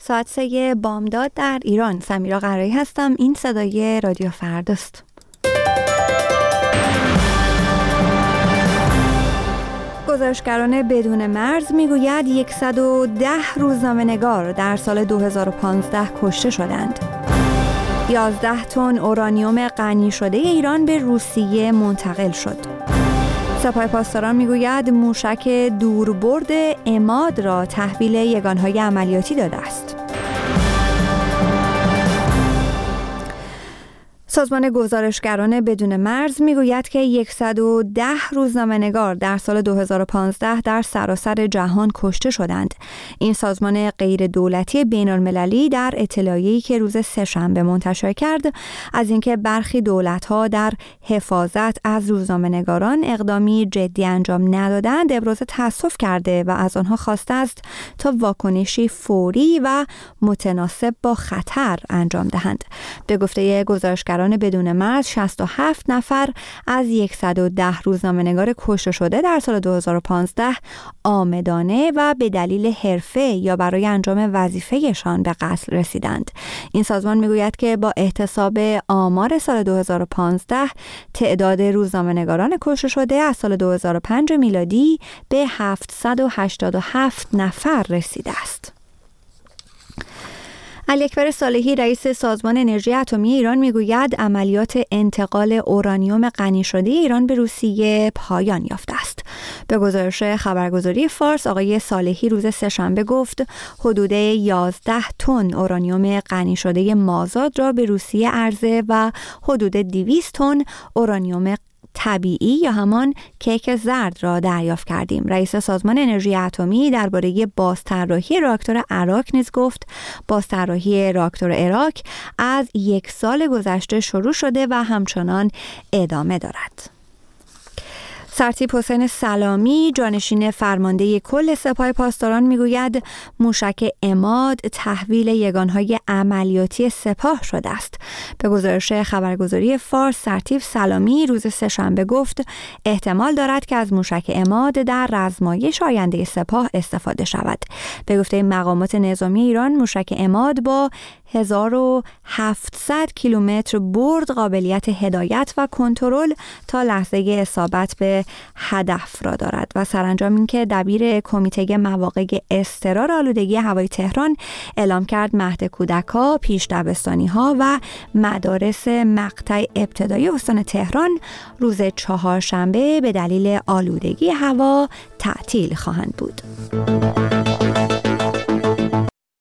ساعت 3 بامداد در ایران. سمیرا قرایی هستم. این صدای رادیو فرداست. گزارشگران بدون مرز میگوید 110 روزنامه‌نگار در سال 2015 کشته شدند. 11 تن اورانیوم غنی شده ایران به روسیه منتقل شد. سپاه پاسداران میگوید موشک دوربرد عماد را تحویل یگانهای عملیاتی داده است. سازمان گزارشگران بدون مرز میگوید که 110 روزنامه‌نگار در سال 2015 در سراسر جهان کشته شدند. این سازمان غیر دولتی بین‌المللی در اطلاعیه‌ای که روز سه‌شنبه منتشر کرد از اینکه برخی دولت‌ها در حفاظت از روزنامه‌نگاران اقدامی جدی انجام ندادند ابراز تأسف کرده و از آنها خواسته است تا واکنشی فوری و متناسب با خطر انجام دهند. به گفته گزارشگران بدون مرز 67 نفر از 110 روزنامه‌نگار کشته شده در سال 2015 عامدانه و به دلیل حرفه یا برای انجام وظیفه‌شان به قتل رسیدند. این سازمان میگوید که با احتساب آمار سال 2015 تعداد روزنامه‌نگاران کشته شده از سال 2005 میلادی به 787 نفر رسیده است. علی اکبر صالحی رئیس سازمان انرژی اتمی ایران میگوید عملیات انتقال اورانیوم غنی شده ایران به روسیه پایان یافته است. به گزارش خبرگزاری فارس آقای صالحی روز سه‌شنبه گفت حدود 11 تن اورانیوم غنی شده مازاد را به روسیه عرضه و حدود 200 تن اورانیوم طبیعی یا همان کیک زرد را دریافت کردیم. رئیس سازمان انرژی اتمی درباره بازطراحی راکتور اراک نیز گفت بازطراحی راکتور اراک از 1 سال گذشته شروع شده و همچنان ادامه دارد. سرتیپ حسین سلامی جانشین فرمانده کل سپاه پاسداران میگوید موشک عماد تحویل یگانهای عملیاتی سپاه شده است. به گزارش خبرگزاری فارس سرتیپ سلامی روز سه‌شنبه گفت احتمال دارد که از موشک عماد در رزمایش آینده سپاه استفاده شود. به گفته مقامات نظامی ایران موشک عماد با 1700 کیلومتر برد قابلیت هدایت و کنترل تا لحظه اصابت به هدف را دارد و سرانجام اینکه دبیر کمیته مواقع اضطرار آلودگی هوایی تهران اعلام کرد مهد کودک‌ها، پیش دبستانی‌ها و مدارس مقطع ابتدایی استان تهران روز چهارشنبه به دلیل آلودگی هوا تعطیل خواهند بود.